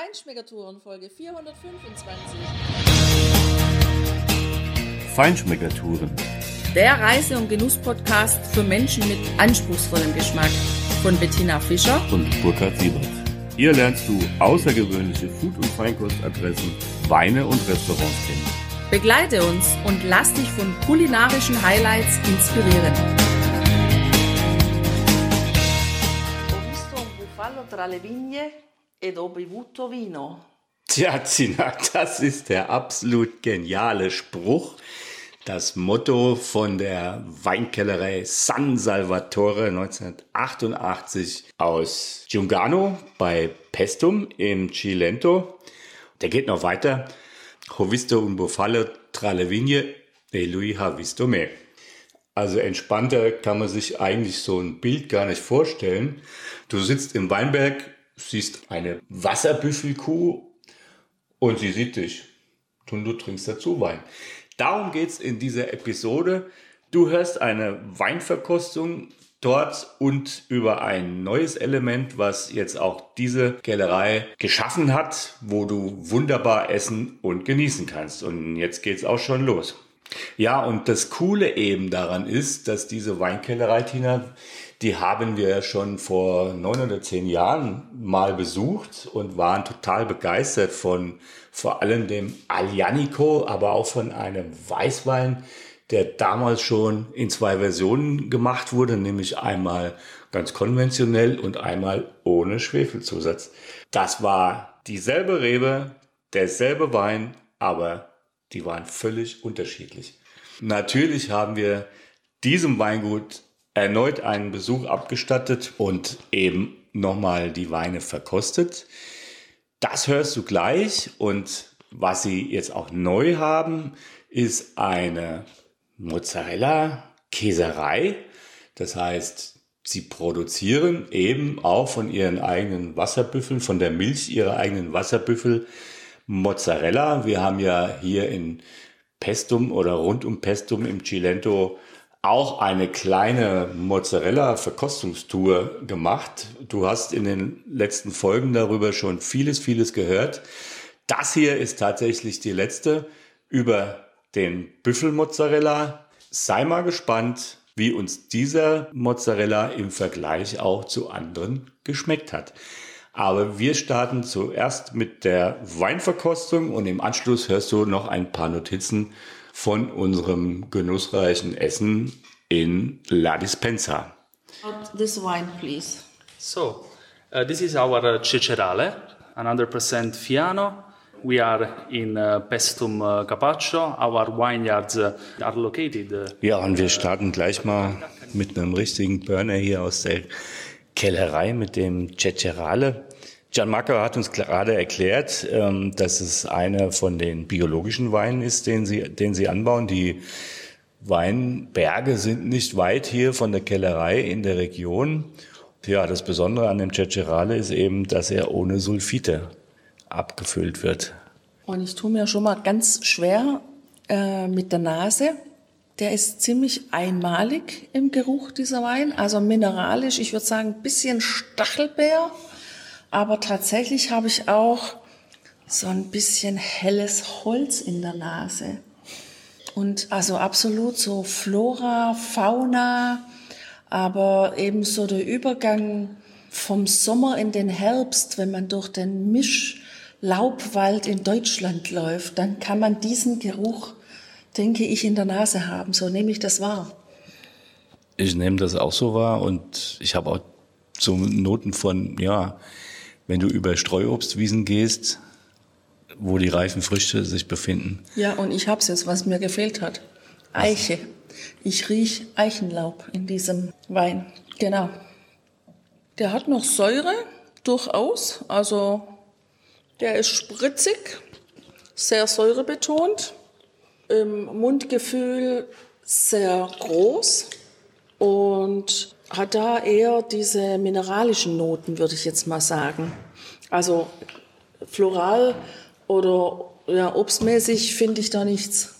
Feinschmeckertouren Folge 425. Feinschmeckertouren. Der Reise- und Genuss-Podcast für Menschen mit anspruchsvollem Geschmack von Bettina Fischer Und Burkhard Siebert. Hier lernst du außergewöhnliche Food- und Feinkostadressen, Weine und Restaurants kennen. Begleite uns und lass dich von kulinarischen Highlights inspirieren. Ho visto un bufalo tra le vigne ed ho bevuto vino. Tja, Zina, das ist der absolut geniale Spruch. Das Motto von der Weinkellerei San Salvatore 1988 aus Giungano bei Pestum im Cilento. Der geht noch weiter. Ho visto un bufalo tra le vigne e lui ha visto me. Also entspannter kann man sich eigentlich so ein Bild gar nicht vorstellen. Du sitzt im Weinberg, siehst eine Wasserbüffelkuh und sie sieht dich. Und du trinkst dazu Wein. Darum geht's in dieser Episode. Du hörst eine Weinverkostung dort und über ein neues Element, was jetzt auch diese Kellerei geschaffen hat, wo du wunderbar essen und genießen kannst. Und jetzt geht's auch schon los. Ja, und das Coole eben daran ist, dass diese Weinkellerei, Tina, die haben wir schon vor 9 oder 10 Jahren mal besucht und waren total begeistert von vor allem dem Aglianico, aber auch von einem Weißwein, der damals schon in 2 Versionen gemacht wurde, nämlich einmal ganz konventionell und einmal ohne Schwefelzusatz. Das war dieselbe Rebe, derselbe Wein, aber die waren völlig unterschiedlich. Natürlich haben wir diesem Weingut erneut einen Besuch abgestattet und eben nochmal die Weine verkostet. Das hörst du gleich. Und was sie jetzt auch neu haben, ist eine Mozzarella-Käserei. Das heißt, sie produzieren eben auch von ihren eigenen Wasserbüffeln, von der Milch ihrer eigenen Wasserbüffel Mozzarella. Wir haben ja hier in Pestum oder rund um Pestum im Cilento auch eine kleine Mozzarella-Verkostungstour gemacht. Du hast in den letzten Folgen darüber schon vieles gehört. Das hier ist tatsächlich die letzte über den Büffelmozzarella. Sei mal gespannt, wie uns dieser Mozzarella im Vergleich auch zu anderen geschmeckt hat. Aber wir starten zuerst mit der Weinverkostung und im Anschluss hörst du noch ein paar Notizen von unserem genussreichen Essen in La Dispensa. This wine, please. So, this is our Cecerale, 100% Fiano. We are in Pestum Capaccio. Our vineyards are located. Ja, und wir starten gleich mal mit einem richtigen Burner hier aus der Kellerei mit dem Cecerale. Gianmarco hat uns gerade erklärt, dass es einer von den biologischen Weinen ist, den sie anbauen. Die Weinberge sind nicht weit hier von der Kellerei in der Region. Ja, das Besondere an dem Cecerale ist eben, dass er ohne Sulfite abgefüllt wird. Und ich tue mir schon mal ganz schwer mit der Nase. Der ist ziemlich einmalig im Geruch, dieser Wein. Also mineralisch, ich würde sagen, ein bisschen Stachelbeer. Aber tatsächlich habe ich auch so ein bisschen helles Holz in der Nase. Und also absolut so Flora, Fauna, aber eben so der Übergang vom Sommer in den Herbst, wenn man durch den Mischlaubwald in Deutschland läuft, dann kann man diesen Geruch, denke ich, in der Nase haben. So nehme ich das wahr. Ich nehme das auch so wahr und ich habe auch so Noten von, ja, wenn du über Streuobstwiesen gehst, wo die reifen Früchte sich befinden. Ja, und ich habe es jetzt, was mir gefehlt hat. Eiche. Ich rieche Eichenlaub in diesem Wein. Genau. Der hat noch Säure, durchaus. Also der ist spritzig, sehr säurebetont. Im Mundgefühl sehr groß und hat da eher diese mineralischen Noten, würde ich jetzt mal sagen. Also floral oder ja, obstmäßig finde ich da nichts.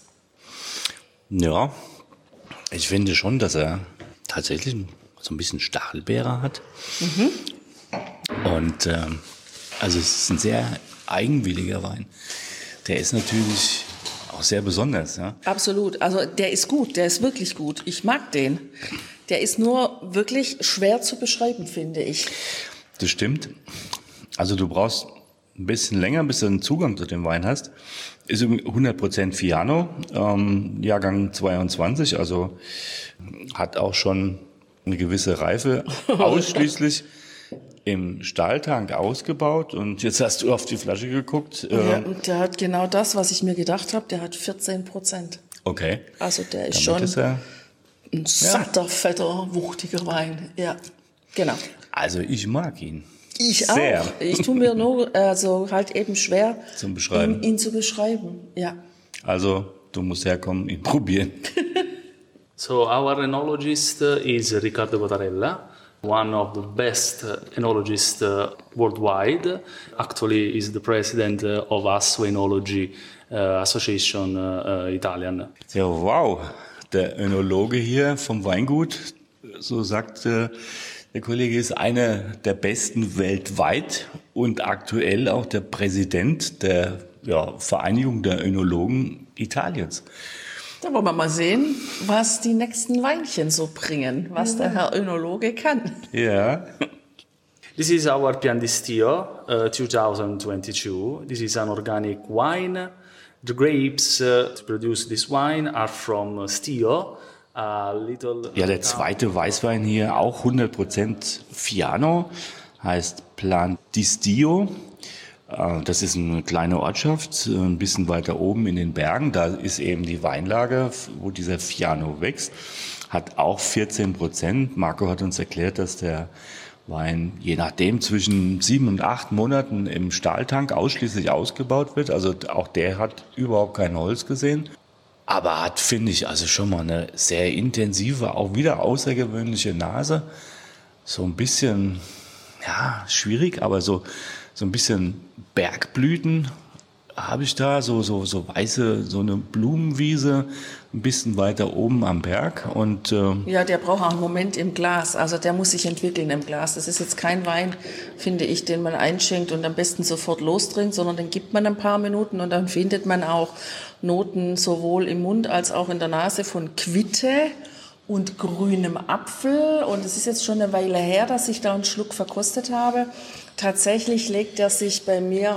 Ja, ich finde schon, dass er tatsächlich so ein bisschen Stachelbeere hat. Und also es ist ein sehr eigenwilliger Wein. Der ist natürlich auch sehr besonders. Ja? Absolut. Also der ist gut, der ist wirklich gut. Ich mag den. Der ist nur wirklich schwer zu beschreiben, finde ich. Das stimmt. Also du brauchst ein bisschen länger, bis du einen Zugang zu dem Wein hast. Ist 100% Fiano, Jahrgang 22, also hat auch schon eine gewisse Reife, ausschließlich im Stahltank ausgebaut. Und jetzt hast du auf die Flasche geguckt. Ja, und der hat genau das, was ich mir gedacht habe, der hat 14%. Okay. Also der ist Damit schon ist er, ein satter, fetter, wuchtiger Wein. Ja, genau. also ich mag ihn. Ich sehr. auch. Ich tue mir nur halt eben schwer, Zum Beschreiben. ihn zu beschreiben. Ja. Also du musst herkommen, ihn probieren. So our enologist is Riccardo Cottarella, one of the best enologists worldwide. Actually, is the president of ASSO Enology Association Italian. Ja, wow. Der Önologe hier vom Weingut, so sagt der Kollege, ist einer der besten weltweit und aktuell auch der Präsident der Vereinigung der Önologen Italiens. Da wollen wir mal sehen, was die nächsten Weinchen so bringen, was der Herr Önologe kann. Ja. This is our Pian di Stio 2022. This is an organic wine. The grapes to produce this wine are from Stio. Ja, der zweite Weißwein hier, auch 100% Fiano, heißt Pian di Stio. Das ist eine kleine Ortschaft, ein bisschen weiter oben in den Bergen. Da ist eben die Weinlage, wo dieser Fiano wächst. Hat auch 14%. Marco hat uns erklärt, dass der Wein je nachdem zwischen 7 und 8 Monaten im Stahltank ausschließlich ausgebaut wird. Also auch der hat überhaupt kein Holz gesehen. Aber hat, finde ich, also schon mal eine sehr intensive, auch wieder außergewöhnliche Nase. So ein bisschen, ja, schwierig, aber so ein bisschen Bergblüten habe ich da, so weiße, so eine Blumenwiese, ein bisschen weiter oben am Berg. Und ja, der braucht auch einen Moment im Glas. Also der muss sich entwickeln im Glas. Das ist jetzt kein Wein, finde ich, den man einschenkt und am besten sofort lostrinkt, sondern den gibt man ein paar Minuten und dann findet man auch Noten sowohl im Mund als auch in der Nase von Quitte und grünem Apfel. Und es ist jetzt schon eine Weile her, dass ich da einen Schluck verkostet habe. Tatsächlich hat er sich bei mir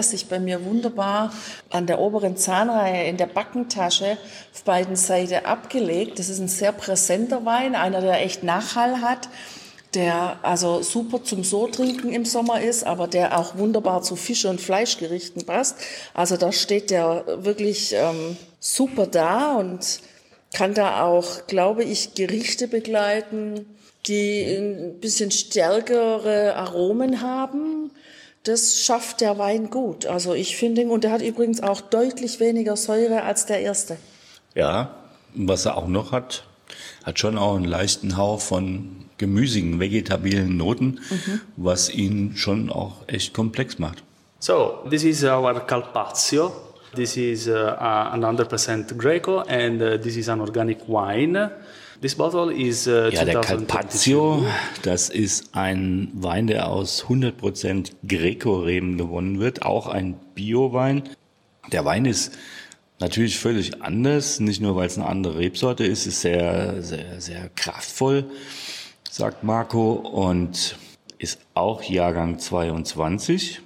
wunderbar an der oberen Zahnreihe in der Backentasche auf beiden Seiten abgelegt. Das ist ein sehr präsenter Wein, einer, der echt Nachhall hat, der also super zum So-Trinken im Sommer ist, aber der auch wunderbar zu Fisch- und Fleischgerichten passt. Also da steht der wirklich super da und kann da auch, glaube ich, Gerichte begleiten, die ein bisschen stärkere Aromen haben. Das schafft der Wein gut. Also ich finde ihn, und der hat übrigens auch deutlich weniger Säure als der erste. ja, was er auch noch hat schon auch einen leichten Hauch von gemüsigen, vegetabilen Noten, was ihn schon auch echt komplex macht. So this is our Carpaccio. This is an 100% Greco and this is an organic wine. This bottle is Ja, der 2022. Carpaccio, das ist ein Wein, der aus 100% Greco-Reben gewonnen wird, auch ein Bio-Wein. Der Wein ist natürlich völlig anders, nicht nur weil es eine andere Rebsorte ist sehr, sehr, sehr kraftvoll, sagt Marco, und ist auch Jahrgang 22.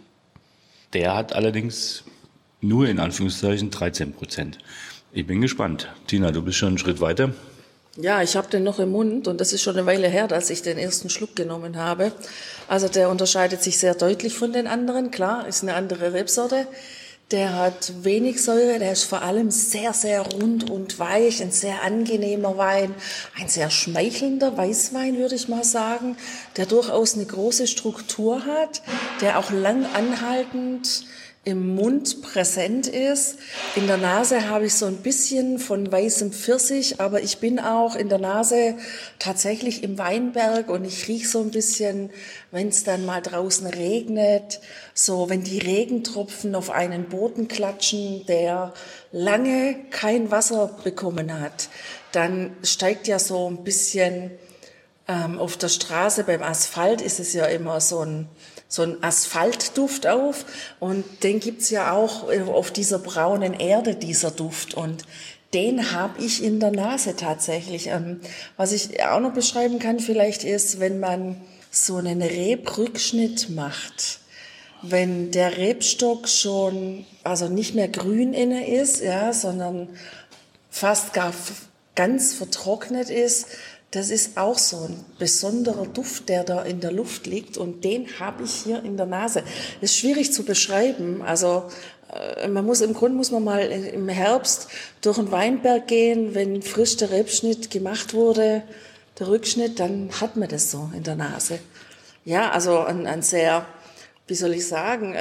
Der hat allerdings nur in Anführungszeichen 13%. Ich bin gespannt. Tina, du bist schon einen Schritt weiter. Ja, ich habe den noch im Mund und das ist schon eine Weile her, dass ich den ersten Schluck genommen habe. Also der unterscheidet sich sehr deutlich von den anderen. Klar, ist eine andere Rebsorte. Der hat wenig Säure, der ist vor allem sehr, sehr rund und weich, ein sehr angenehmer Wein, ein sehr schmeichelnder Weißwein, würde ich mal sagen, der durchaus eine große Struktur hat, der auch lang anhaltend im Mund präsent ist. In der Nase habe ich so ein bisschen von weißem Pfirsich, aber ich bin auch in der Nase tatsächlich im Weinberg und ich rieche so ein bisschen, wenn es dann mal draußen regnet, so wenn die Regentropfen auf einen Boden klatschen, der lange kein Wasser bekommen hat, dann steigt ja so ein bisschen auf der Straße beim Asphalt ist es ja immer so so ein Asphaltduft auf. Und den gibt's ja auch auf dieser braunen Erde, dieser Duft. Und den habe ich in der Nase tatsächlich. Was ich auch noch beschreiben kann vielleicht ist, wenn man so einen Rebrückschnitt macht. Wenn der Rebstock schon, also nicht mehr grün inne ist, ja, sondern fast gar ganz vertrocknet ist, das ist auch so ein besonderer Duft, der da in der Luft liegt und den habe ich hier in der Nase. Das ist schwierig zu beschreiben, also im Grunde muss man mal im Herbst durch einen Weinberg gehen, wenn frisch der Rebschnitt gemacht wurde, der Rückschnitt, dann hat man das so in der Nase. Ja, also ein sehr, wie soll ich sagen,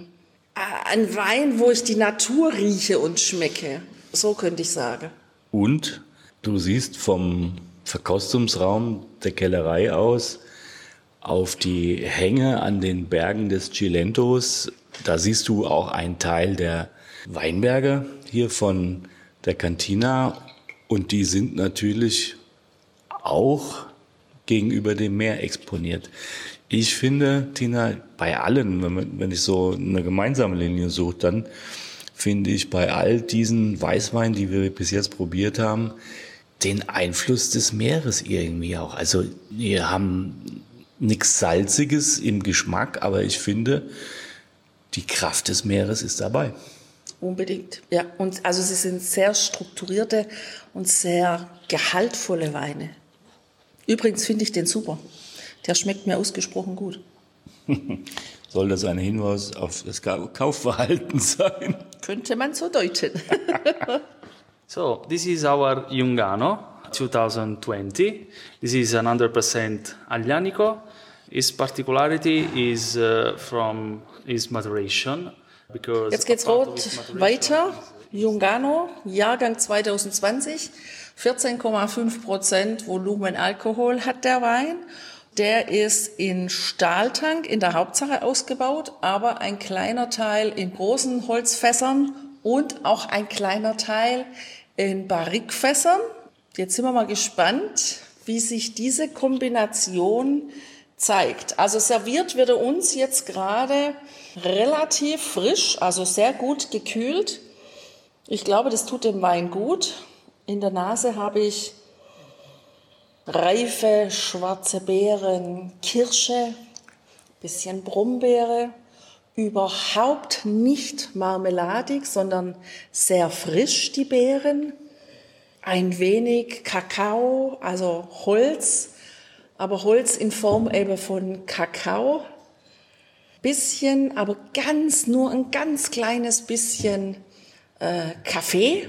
ein Wein, wo ich die Natur rieche und schmecke. So könnte ich sagen. Und du siehst vom Verkostungsraum der Kellerei aus auf die Hänge an den Bergen des Chilentos. Da siehst du auch einen Teil der Weinberge hier von der Cantina. Und die sind natürlich auch gegenüber dem Meer exponiert. Ich finde, Tina, bei allen, wenn ich so eine gemeinsame Linie suche, dann finde ich bei all diesen Weißweinen, die wir bis jetzt probiert haben, den Einfluss des Meeres irgendwie auch. Also wir haben nichts Salziges im Geschmack, aber ich finde, die Kraft des Meeres ist dabei. Unbedingt, ja. Und also sie sind sehr strukturierte und sehr gehaltvolle Weine. Übrigens finde ich den super. Der schmeckt mir ausgesprochen gut. Soll das ein Hinweis auf das Kaufverhalten sein? Könnte man so deuten. So, this is our Jungano 2020. This is 100% Aglianico. Its particularity is from its maturation. Because jetzt geht's rot weiter. Jungano, Jahrgang 2020. 14,5% Volumenalkohol hat der Wein. Der ist in Stahltank in der Hauptsache ausgebaut, aber ein kleiner Teil in großen Holzfässern und auch ein kleiner Teil in Barrikfässern. Jetzt sind wir mal gespannt, wie sich diese Kombination zeigt. Also serviert wird er uns jetzt gerade relativ frisch, also sehr gut gekühlt. Ich glaube, das tut dem Wein gut. In der Nase habe ich reife schwarze Beeren, Kirsche, bisschen Brombeere, überhaupt nicht marmeladig, sondern sehr frisch die Beeren, ein wenig Kakao, also Holz, aber Holz in Form eben von Kakao, bisschen, aber nur ein ganz kleines bisschen Kaffee.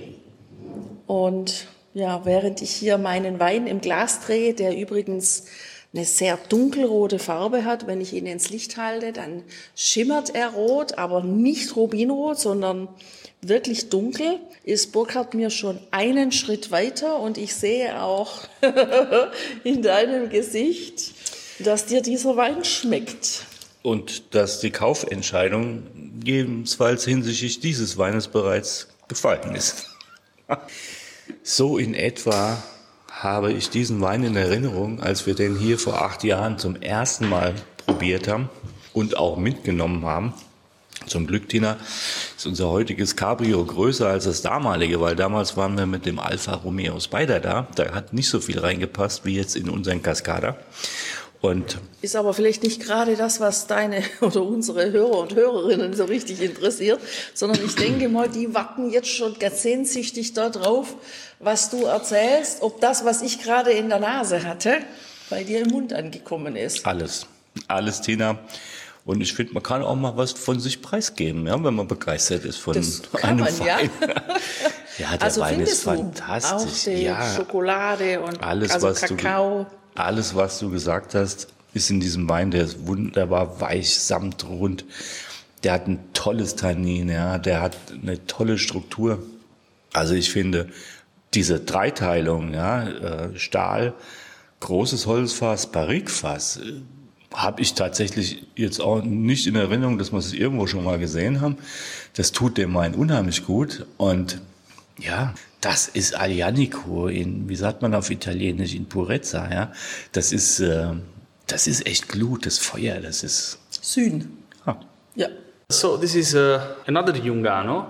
Und ja, während ich hier meinen Wein im Glas drehe, der übrigens eine sehr dunkelrote Farbe hat, wenn ich ihn ins Licht halte, dann schimmert er rot, aber nicht rubinrot, sondern wirklich dunkel, ist Burkhard mir schon einen Schritt weiter und ich sehe auch in deinem Gesicht, dass dir dieser Wein schmeckt. Und dass die Kaufentscheidung jedenfalls hinsichtlich dieses Weines bereits gefallen ist. So in etwa habe ich diesen Wein in Erinnerung, als wir den hier vor 8 Jahren zum ersten Mal probiert haben und auch mitgenommen haben. Zum Glück, Tina, ist unser heutiges Cabrio größer als das damalige, weil damals waren wir mit dem Alfa Romeo Spider da. Da hat nicht so viel reingepasst wie jetzt in unseren Cascada. Und ist aber vielleicht nicht gerade das, was deine oder unsere Hörer und Hörerinnen so richtig interessiert, sondern ich denke mal, die warten jetzt schon ganz sehnsüchtig darauf, was du erzählst, ob das, was ich gerade in der Nase hatte, bei dir im Mund angekommen ist. Alles, Tina. Und ich finde, man kann auch mal was von sich preisgeben, ja, wenn man begeistert ist von einem Wein. Ja, der also Wein ist fantastisch. Auch die Schokolade und alles, also Kakao. Alles, was du gesagt hast, ist in diesem Wein. Der ist wunderbar weich, samtrund. Der hat ein tolles Tannin, ja. Der hat eine tolle Struktur. Also ich finde, diese Dreiteilung, ja, Stahl, großes Holzfass, Barrikfass, habe ich tatsächlich jetzt auch nicht in Erinnerung, dass wir es irgendwo schon mal gesehen haben. Das tut dem Wein unheimlich gut. Und ja, das ist Aglianico wie sagt man auf Italienisch, in Purezza, ja. Das ist Das ist echt Glut, das Feuer, das ist... Süden. Ah. Ja. So this is another Jungano,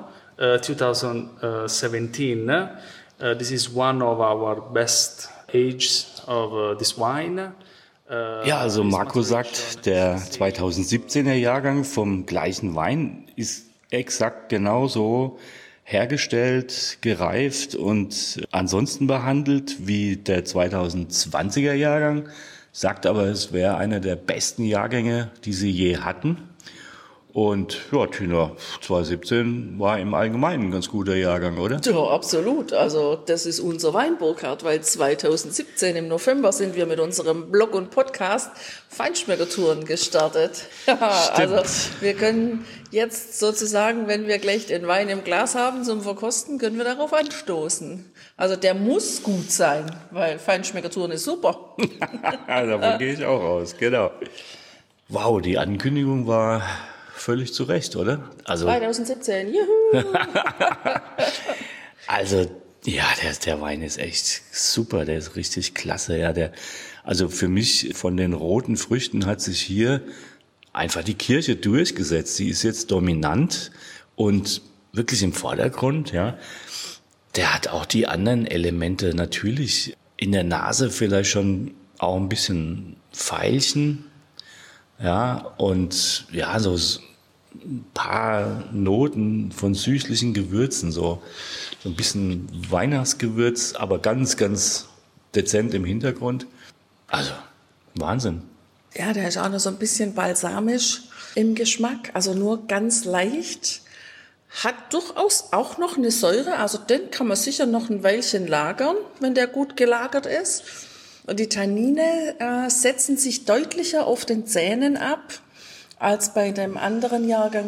2017. This is one of our best ages of this wine. Ja, also Marco sagt, der 2017er Jahrgang vom gleichen Wein ist exakt genauso hergestellt, gereift und ansonsten behandelt wie der 2020er Jahrgang, sagt aber, es wäre einer der besten Jahrgänge, die sie je hatten. Und ja, Tina, 2017 war im Allgemeinen ein ganz guter Jahrgang, oder? Ja, absolut. Also das ist unser Wein, Burkhard, weil 2017 im November sind wir mit unserem Blog und Podcast Feinschmeckertouren gestartet. Ja, also wir können jetzt sozusagen, wenn wir gleich den Wein im Glas haben zum Verkosten, können wir darauf anstoßen. Also der muss gut sein, weil Feinschmeckertouren ist super. Davon gehe ich auch aus, genau. Wow, die Ankündigung war... völlig zu Recht, oder? Also 2017, juhu! Also, ja, der Wein ist echt super, der ist richtig klasse. Ja, also für mich von den roten Früchten hat sich hier einfach die Kirsche durchgesetzt. Sie ist jetzt dominant und wirklich im Vordergrund, ja. Der hat auch die anderen Elemente natürlich in der Nase vielleicht schon auch ein bisschen Veilchen, ja, und ja, so ein paar Noten von süßlichen Gewürzen, so ein bisschen Weihnachtsgewürz, aber ganz, ganz dezent im Hintergrund. Also, Wahnsinn. Ja, der ist auch noch so ein bisschen balsamisch im Geschmack, also nur ganz leicht. Hat durchaus auch noch eine Säure, also den kann man sicher noch ein Weilchen lagern, wenn der gut gelagert ist. Und die Tannine setzen sich deutlicher auf den Zähnen ab als bei dem anderen Jahrgang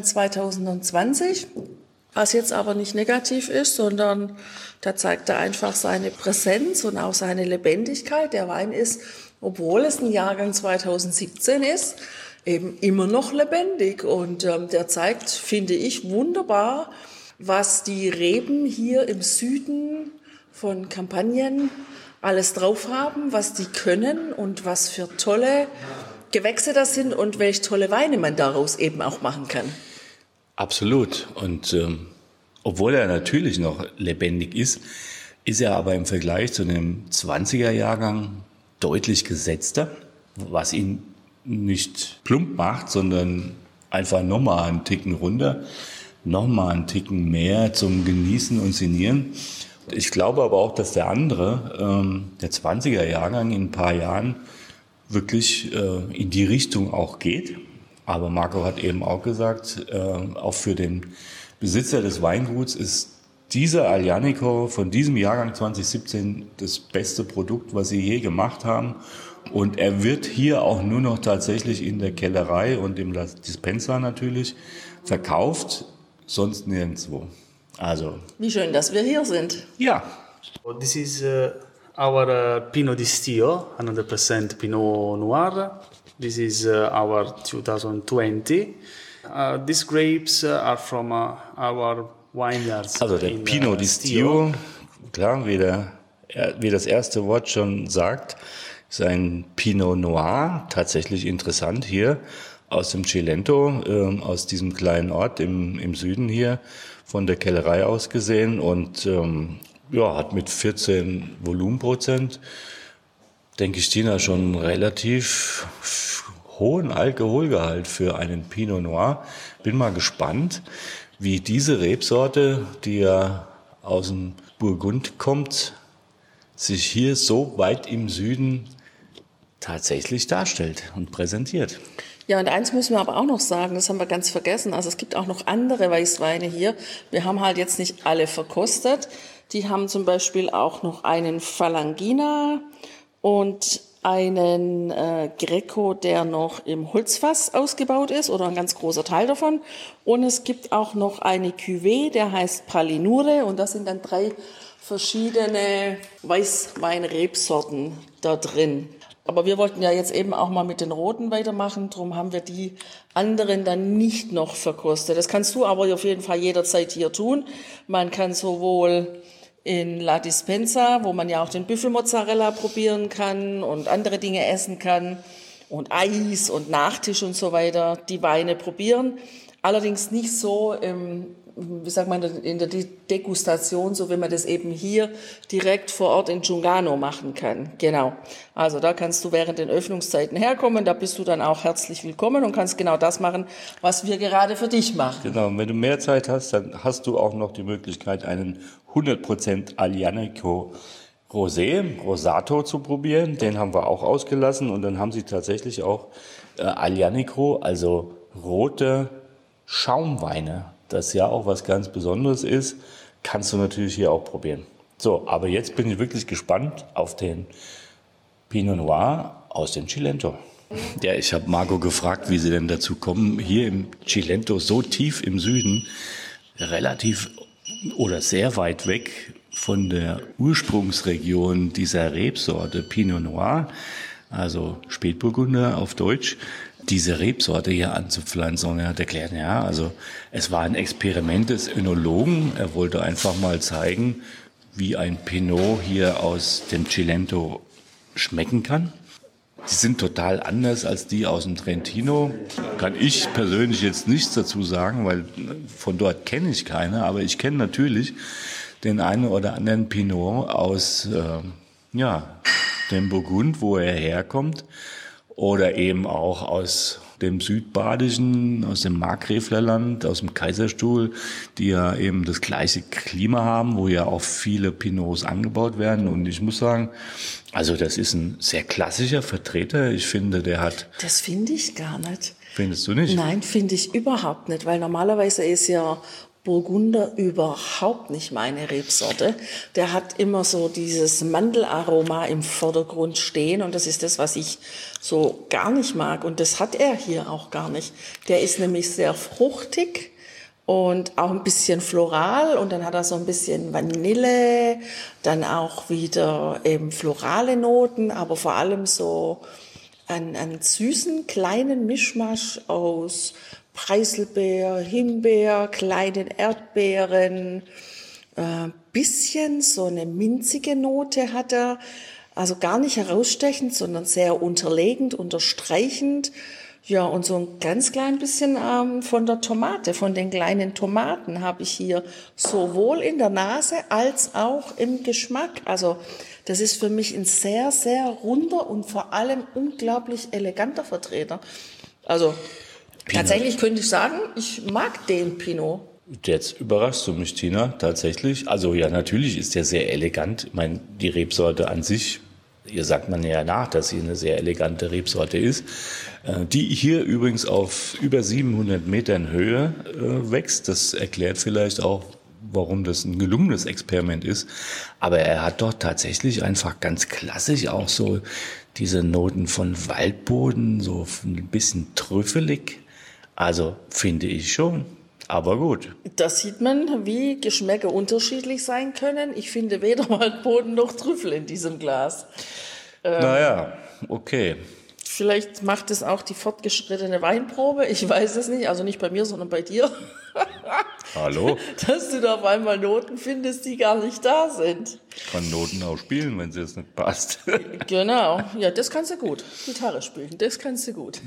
2020, was jetzt aber nicht negativ ist, sondern da zeigt er einfach seine Präsenz und auch seine Lebendigkeit. Der Wein ist, obwohl es ein Jahrgang 2017 ist, eben immer noch lebendig und der zeigt, finde ich, wunderbar, was die Reben hier im Süden von Campagnen alles drauf haben, was die können und was für tolle Gewächse das sind und welche tolle Weine man daraus eben auch machen kann. Absolut. Und obwohl er natürlich noch lebendig ist, ist er aber im Vergleich zu dem 20er-Jahrgang deutlich gesetzter, was ihn nicht plump macht, sondern einfach nochmal einen Ticken runter, nochmal einen Ticken mehr zum Genießen und Sinnieren. Ich glaube aber auch, dass der andere, der 20er-Jahrgang in ein paar Jahren wirklich in die Richtung auch geht. Aber Marco hat eben auch gesagt, auch für den Besitzer des Weinguts ist dieser Aglianico von diesem Jahrgang 2017 das beste Produkt, was sie je gemacht haben. Und er wird hier auch nur noch tatsächlich in der Kellerei und im Dispenser natürlich verkauft, sonst nirgendwo. Also. Wie schön, dass wir hier sind. Ja. This is our Pinot di Stio, 100% Pinot Noir. This is our 2020. These grapes are from our vineyards. Also der Pinot di Stio, klar, wie das erste Wort schon sagt, ist ein Pinot Noir, tatsächlich interessant hier aus dem Cilento, aus diesem kleinen Ort im Süden hier, von der Kellerei aus gesehen und hat mit 14 Volumenprozent, denke ich, Tina, schon relativ hohen Alkoholgehalt für einen Pinot Noir. Bin mal gespannt, wie diese Rebsorte, die ja aus dem Burgund kommt, sich hier so weit im Süden tatsächlich darstellt und präsentiert. Ja, und eins müssen wir aber auch noch sagen, das haben wir ganz vergessen, also es gibt auch noch andere Weißweine hier. Wir haben halt jetzt nicht alle verkostet. Die haben zum Beispiel auch noch einen Falangina und einen Greco, der noch im Holzfass ausgebaut ist oder ein ganz großer Teil davon. Und es gibt auch noch eine Cuvée, der heißt Palinure und das sind dann 3 verschiedene Weißweinrebsorten da drin. Aber wir wollten ja jetzt eben auch mal mit den Roten weitermachen, darum haben wir die anderen dann nicht noch verkostet. Das kannst du aber auf jeden Fall jederzeit hier tun. Man kann sowohl in La Dispensa, wo man ja auch den Büffelmozzarella probieren kann und andere Dinge essen kann, und Eis und Nachtisch und so weiter die Weine probieren. Allerdings nicht so wie sagt man, in der Degustation, so wie man das eben hier direkt vor Ort in Giungano machen kann. Genau. Also da kannst du während den Öffnungszeiten herkommen, da bist du dann auch herzlich willkommen und kannst genau das machen, was wir gerade für dich machen. Genau, wenn du mehr Zeit hast, dann hast du auch noch die Möglichkeit, einen 100% Aglianico Rosato zu probieren. Den haben wir auch ausgelassen und dann haben sie tatsächlich auch Aglianico, also rote Schaumweine, das ja auch was ganz Besonderes ist, kannst du natürlich hier auch probieren. So, aber jetzt bin ich wirklich gespannt auf den Pinot Noir aus dem Cilento. Ja, ich habe Marco gefragt, wie sie denn dazu kommen, hier im Cilento so tief im Süden, relativ oder sehr weit weg von der Ursprungsregion dieser Rebsorte Pinot Noir, also Spätburgunder auf Deutsch, diese Rebsorte hier anzupflanzen. Und er hat erklärt, ja, also es war ein Experiment des Önologen. Er wollte einfach mal zeigen, wie ein Pinot hier aus dem Cilento schmecken kann. Die sind total anders als die aus dem Trentino. Kann ich persönlich jetzt nichts dazu sagen, weil von dort kenne ich keine. Aber ich kenne natürlich den einen oder anderen Pinot aus dem Burgund, wo er herkommt. Oder eben auch aus dem Südbadischen, aus dem Markgräflerland, aus dem Kaiserstuhl, die ja eben das gleiche Klima haben, wo ja auch viele Pinots angebaut werden. Und ich muss sagen, also das ist ein sehr klassischer Vertreter. Ich finde, der hat... Das finde ich gar nicht. Findest du nicht? Nein, finde ich überhaupt nicht, weil normalerweise ist ja Burgunder überhaupt nicht meine Rebsorte. Der hat immer so dieses Mandelaroma im Vordergrund stehen und das ist das, was ich so gar nicht mag und das hat er hier auch gar nicht. Der ist nämlich sehr fruchtig und auch ein bisschen floral und dann hat er so ein bisschen Vanille, dann auch wieder eben florale Noten, aber vor allem so einen süßen kleinen Mischmasch aus Preiselbeer, Himbeer, kleinen Erdbeeren, bisschen so eine minzige Note hat er, also gar nicht herausstechend, sondern sehr unterlegend, unterstreichend. Ja, und so ein ganz klein bisschen von der Tomate, von den kleinen Tomaten habe ich hier sowohl in der Nase als auch im Geschmack. Also das ist für mich ein sehr, sehr runder und vor allem unglaublich eleganter Vertreter. Also tatsächlich könnte ich sagen, ich mag den Pinot. Jetzt überraschst du mich, Tina, tatsächlich. Also ja, natürlich ist der sehr elegant. Ich meine, die Rebsorte an sich, ihr sagt man ja nach, dass sie eine sehr elegante Rebsorte ist, die hier übrigens auf über 700 Metern Höhe wächst. Das erklärt vielleicht auch, warum das ein gelungenes Experiment ist. Aber er hat doch tatsächlich einfach ganz klassisch auch so diese Noten von Waldboden, so ein bisschen trüffelig. Also finde ich schon, aber gut. Da sieht man, wie Geschmäcker unterschiedlich sein können. Ich finde weder Waldboden noch Trüffel in diesem Glas. Naja, okay. Vielleicht macht es auch die fortgeschrittene Weinprobe. Ich weiß es nicht, also nicht bei mir, sondern bei dir. Hallo? Dass du da auf einmal Noten findest, die gar nicht da sind. Ich kann Noten auch spielen, wenn es jetzt nicht passt. Genau, ja, das kannst du gut. Gitarre spielen, das kannst du gut.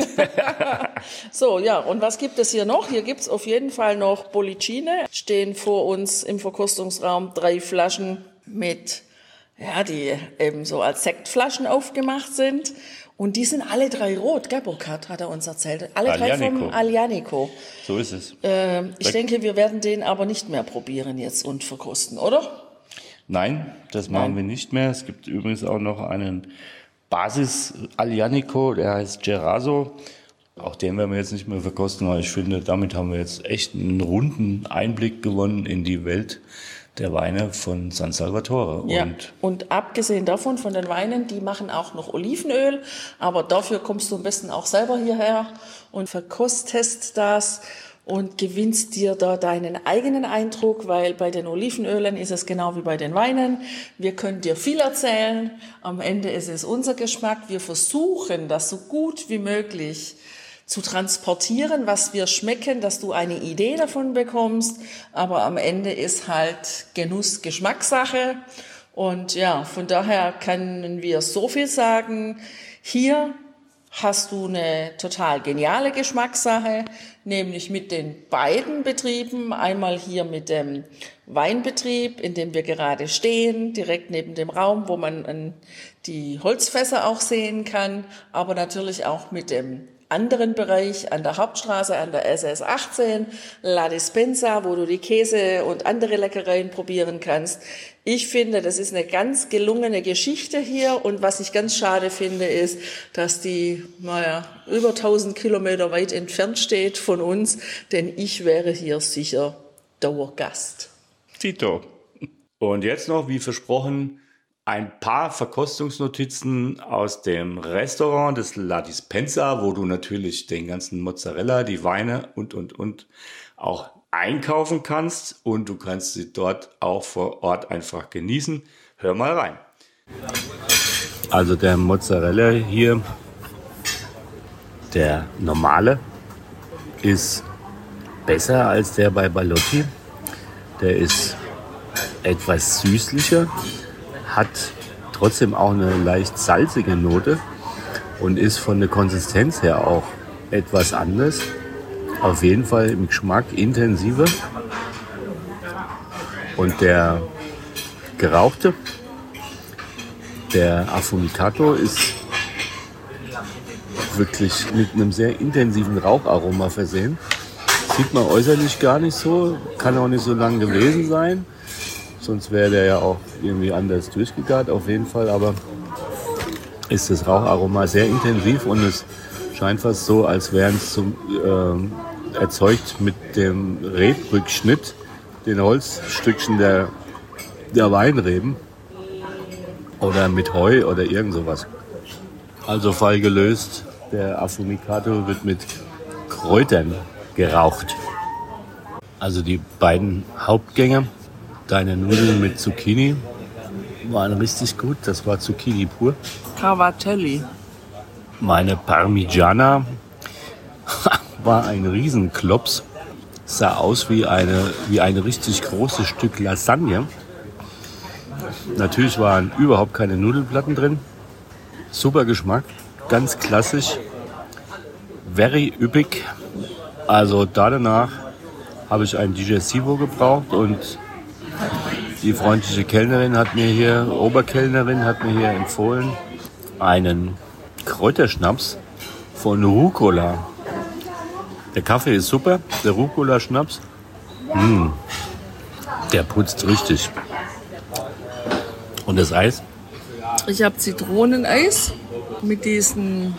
So, ja, und was gibt es hier noch? Hier gibt es auf jeden Fall noch Bollicine. Stehen vor uns im Verkostungsraum 3 Flaschen mit, ja, die eben so als Sektflaschen aufgemacht sind. Und die sind alle 3 rot, gell, Burkhard, hat er uns erzählt. Alle 3 vom Aglianico. So ist es. Ich denke, wir werden den aber nicht mehr probieren jetzt und verkosten, oder? Nein, das machen wir nicht mehr. Es gibt übrigens auch noch einen Basis-Aglianico, der heißt Geraso. Auch den werden wir jetzt nicht mehr verkosten, weil ich finde, damit haben wir jetzt echt einen runden Einblick gewonnen in die Welt der Weine von San Salvatore. Ja. Und abgesehen davon, von den Weinen, die machen auch noch Olivenöl, aber dafür kommst du am besten auch selber hierher und verkostest das und gewinnst dir da deinen eigenen Eindruck, weil bei den Olivenölen ist es genau wie bei den Weinen. Wir können dir viel erzählen, am Ende ist es unser Geschmack. Wir versuchen, das so gut wie möglich zu transportieren, was wir schmecken, dass du eine Idee davon bekommst. Aber am Ende ist halt Genuss Geschmackssache. Und ja, von daher können wir so viel sagen. Hier hast du eine total geniale Geschmackssache, nämlich mit den beiden Betrieben. Einmal hier mit dem Weinbetrieb, in dem wir gerade stehen, direkt neben dem Raum, wo man die Holzfässer auch sehen kann, aber natürlich auch mit dem anderen Bereich an der Hauptstraße, an der SS 18, La Dispensa, wo du die Käse und andere Leckereien probieren kannst. Ich finde, das ist eine ganz gelungene Geschichte hier und was ich ganz schade finde, ist, dass die, über 1000 Kilometer weit entfernt steht von uns, denn ich wäre hier sicher Dauergast. Tito. Und jetzt noch, wie versprochen, ein paar Verkostungsnotizen aus dem Restaurant des La Dispensa, wo du natürlich den ganzen Mozzarella, die Weine und auch einkaufen kannst und du kannst sie dort auch vor Ort einfach genießen. Hör mal rein. Also der Mozzarella hier, der normale, ist besser als der bei Ballotti. Der ist etwas süßlicher, hat trotzdem auch eine leicht salzige Note und ist von der Konsistenz her auch etwas anders. Auf jeden Fall im Geschmack intensiver. Und der gerauchte, der Affumicato, ist wirklich mit einem sehr intensiven Raucharoma versehen. Sieht man äußerlich gar nicht so, kann auch nicht so lang gewesen sein. Sonst wäre der ja auch irgendwie anders durchgegart, auf jeden Fall. Aber ist das Raucharoma sehr intensiv und es scheint fast so, als wären es erzeugt mit dem Rebrückschnitt, den Holzstückchen der Weinreben oder mit Heu oder irgend sowas. Also Fall gelöst, der Affumicato wird mit Kräutern geraucht. Also die beiden Hauptgänge, deine Nudeln mit Zucchini, waren richtig gut. Das war Zucchini pur. Cavatelli. Meine Parmigiana war ein Riesenklops. Sah aus wie ein richtig großes Stück Lasagne. Natürlich waren überhaupt keine Nudelplatten drin. Super Geschmack, ganz klassisch. Very üppig. Also danach habe ich ein Digestivo gebraucht und die freundliche Oberkellnerin hat mir hier empfohlen, einen Kräuterschnaps von Rucola. Der Kaffee ist super, der Rucola-Schnaps, der putzt richtig. Und das Eis? Ich habe Zitroneneis mit dieser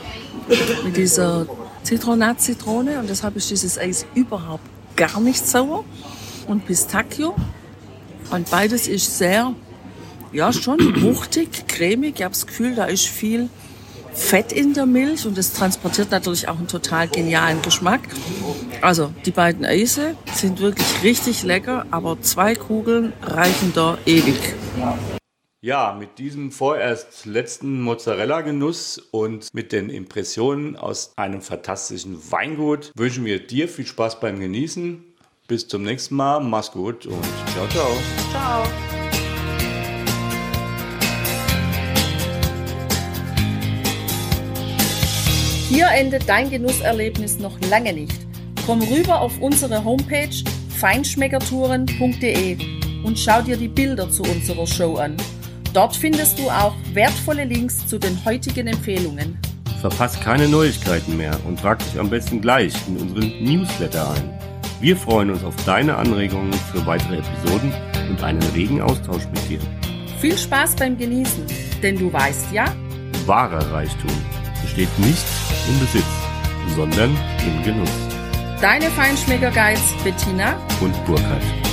Zitronat-Zitrone und das habe ich dieses Eis überhaupt gar nicht sauer und Pistachio und beides ist sehr, schon fruchtig, cremig. Ich habe das Gefühl, da ist viel Fett in der Milch und das transportiert natürlich auch einen total genialen Geschmack. Also die beiden Eise sind wirklich richtig lecker, aber 2 Kugeln reichen da ewig. Ja, mit diesem vorerst letzten Mozzarella-Genuss und mit den Impressionen aus einem fantastischen Weingut wünschen wir dir viel Spaß beim Genießen. Bis zum nächsten Mal, mach's gut und ciao, ciao. Ciao. Hier endet dein Genusserlebnis noch lange nicht. Komm rüber auf unsere Homepage feinschmeckertouren.de und schau dir die Bilder zu unserer Show an. Dort findest du auch wertvolle Links zu den heutigen Empfehlungen. Verpasst keine Neuigkeiten mehr und trag dich am besten gleich in unseren Newsletter ein. Wir freuen uns auf deine Anregungen für weitere Episoden und einen regen Austausch mit dir. Viel Spaß beim Genießen, denn du weißt ja, wahrer Reichtum besteht nicht im Besitz, sondern im Genuss. Deine Feinschmecker-Guides Bettina und Burkhard.